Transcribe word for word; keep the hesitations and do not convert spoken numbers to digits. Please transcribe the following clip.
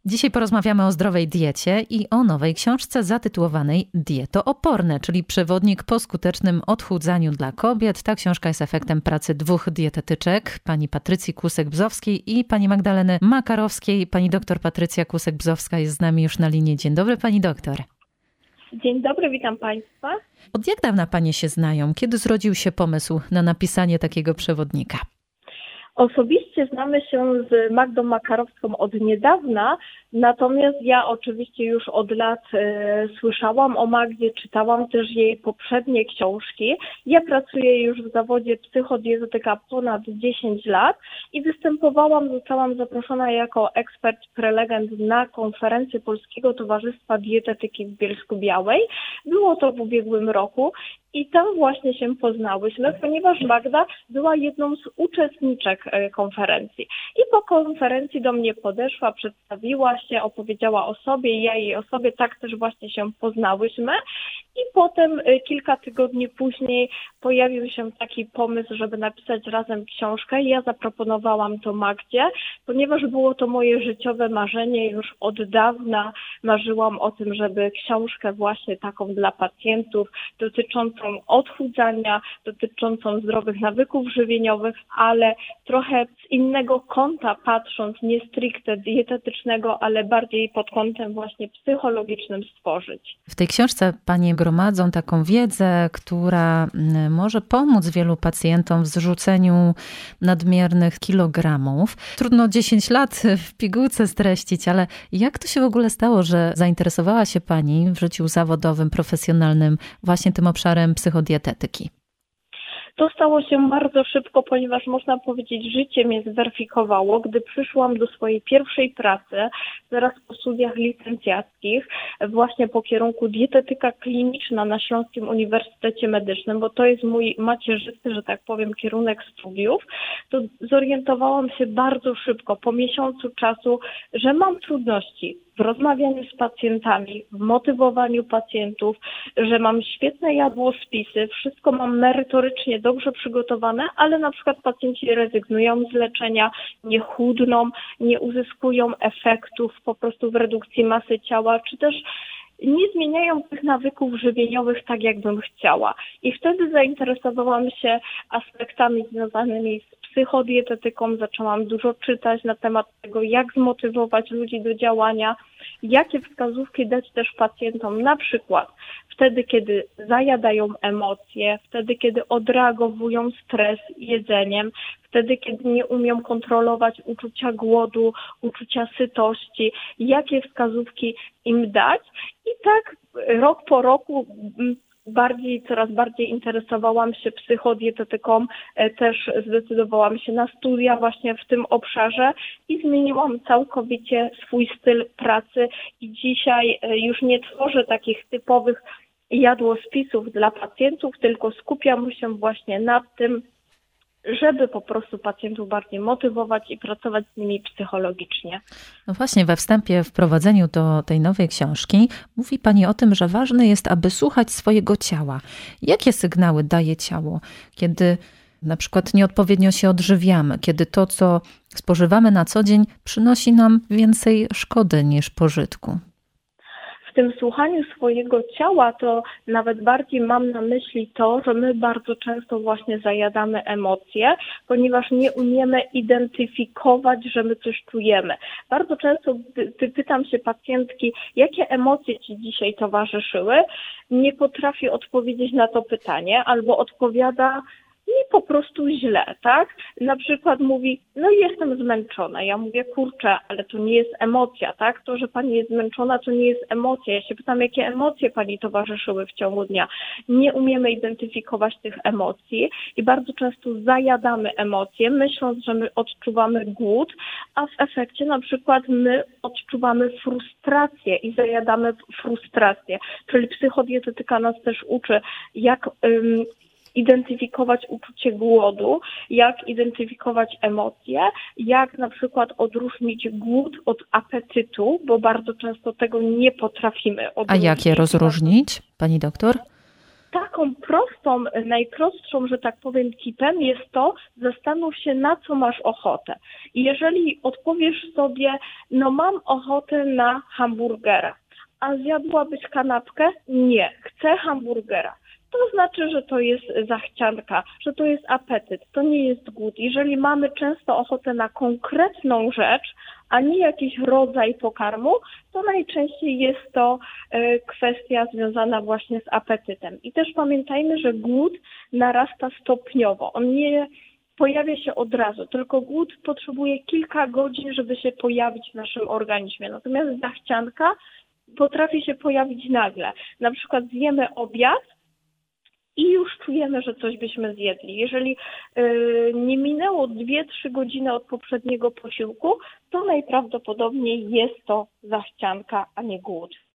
Dzisiaj porozmawiamy o zdrowej diecie i o nowej książce zatytułowanej Dietooporne, czyli przewodnik po skutecznym odchudzaniu dla kobiet. Ta książka jest efektem pracy dwóch dietetyczek, pani Patrycji Kusek-Bzowskiej i pani Magdaleny Makarowskiej. Pani doktor Patrycja Kusek-Bzowska jest z nami już na linii. Dzień dobry, pani doktor. Dzień dobry, witam państwa. Od jak dawna panie się znają? Kiedy zrodził się pomysł na napisanie takiego przewodnika? Osobiście znamy się z Magdą Makarowską od niedawna, natomiast ja oczywiście już od lat e, słyszałam o Magdzie, czytałam też jej poprzednie książki. Ja pracuję już w zawodzie psychodietetyka ponad dziesięć lat i występowałam, zostałam zaproszona jako ekspert prelegent na konferencję Polskiego Towarzystwa Dietetyki w Bielsku-Białej. Było to w ubiegłym roku. I tam właśnie się poznałyśmy, ponieważ Magda była jedną z uczestniczek konferencji. I po konferencji do mnie podeszła, przedstawiła się, opowiedziała o sobie, ja jej o sobie, tak też właśnie się poznałyśmy. I potem kilka tygodni później pojawił się taki pomysł, żeby napisać razem książkę. Ja zaproponowałam to Magdzie, ponieważ było to moje życiowe marzenie. Już od dawna marzyłam o tym, żeby książkę właśnie taką dla pacjentów dotyczącą odchudzania, dotyczącą zdrowych nawyków żywieniowych, ale trochę z innego kąta patrząc, nie stricte dietetycznego, ale bardziej pod kątem właśnie psychologicznym stworzyć. W tej książce panie gromadzą taką wiedzę, która może pomóc wielu pacjentom w zrzuceniu nadmiernych kilogramów. Trudno dziesięć lat w pigułce streścić, ale jak to się w ogóle stało, że zainteresowała się pani w życiu zawodowym, profesjonalnym właśnie tym obszarem psychodietetyki? To stało się bardzo szybko, ponieważ można powiedzieć, życie mnie zweryfikowało. Gdy przyszłam do swojej pierwszej pracy, zaraz po studiach licencjackich, właśnie po kierunku dietetyka kliniczna na Śląskim Uniwersytecie Medycznym, bo to jest mój macierzysty, że tak powiem, kierunek studiów, to zorientowałam się bardzo szybko, po miesiącu czasu, że mam trudności w rozmawianiu z pacjentami, w motywowaniu pacjentów, że mam świetne jadłospisy, wszystko mam merytorycznie dobrze przygotowane, ale na przykład pacjenci rezygnują z leczenia, nie chudną, nie uzyskują efektów po prostu w redukcji masy ciała, czy też nie zmieniają tych nawyków żywieniowych tak, jakbym chciała. I wtedy zainteresowałam się aspektami związanymi z psychodietetyką, zaczęłam dużo czytać na temat tego, jak zmotywować ludzi do działania, jakie wskazówki dać też pacjentom, na przykład wtedy, kiedy zajadają emocje, wtedy, kiedy odreagowują stres jedzeniem, wtedy, kiedy nie umią kontrolować uczucia głodu, uczucia sytości, jakie wskazówki im dać. I tak rok po roku bardziej, coraz bardziej interesowałam się psychodietetyką, też zdecydowałam się na studia właśnie w tym obszarze i zmieniłam całkowicie swój styl pracy i dzisiaj już nie tworzę takich typowych jadłospisów dla pacjentów, tylko skupiam się właśnie nad tym, żeby po prostu pacjentów bardziej motywować i pracować z nimi psychologicznie. No właśnie, we wstępie, w wprowadzeniu do tej nowej książki mówi pani o tym, że ważne jest, aby słuchać swojego ciała. Jakie sygnały daje ciało, kiedy na przykład nieodpowiednio się odżywiamy, kiedy to, co spożywamy na co dzień, przynosi nam więcej szkody niż pożytku? W tym słuchaniu swojego ciała to nawet bardziej mam na myśli to, że my bardzo często właśnie zajadamy emocje, ponieważ nie umiemy identyfikować, że my coś czujemy. Bardzo często gdy pytam się pacjentki, jakie emocje ci dzisiaj towarzyszyły, nie potrafi odpowiedzieć na to pytanie albo odpowiada i po prostu źle, tak? Na przykład mówi, no jestem zmęczona. Ja mówię, kurczę, ale to nie jest emocja, tak? To, że pani jest zmęczona, to nie jest emocja. Ja się pytam, jakie emocje pani towarzyszyły w ciągu dnia. Nie umiemy identyfikować tych emocji i bardzo często zajadamy emocje, myśląc, że my odczuwamy głód, a w efekcie na przykład my odczuwamy frustrację i zajadamy frustrację. Czyli psychodietetyka nas też uczy, jak ym, identyfikować uczucie głodu, jak identyfikować emocje, jak na przykład odróżnić głód od apetytu, bo bardzo często tego nie potrafimy odróżnić. A jak je rozróżnić, pani doktor? taką prostą, najprostszą, że tak powiem, tipem jest to, zastanów się, na co masz ochotę. I jeżeli odpowiesz sobie, no mam ochotę na hamburgera, a zjadłabyś kanapkę? Nie, chcę hamburgera. To znaczy, że to jest zachcianka, że to jest apetyt, to nie jest głód. Jeżeli mamy często ochotę na konkretną rzecz, a nie jakiś rodzaj pokarmu, to najczęściej jest to y, kwestia związana właśnie z apetytem. I też pamiętajmy, że głód narasta stopniowo. On nie pojawia się od razu, tylko głód potrzebuje kilka godzin, żeby się pojawić w naszym organizmie. Natomiast zachcianka potrafi się pojawić nagle. Na przykład zjemy obiad i już czujemy, że coś byśmy zjedli. Jeżeli y, nie minęło dwie trzy godziny od poprzedniego posiłku, to najprawdopodobniej jest to zachcianka, a nie głód.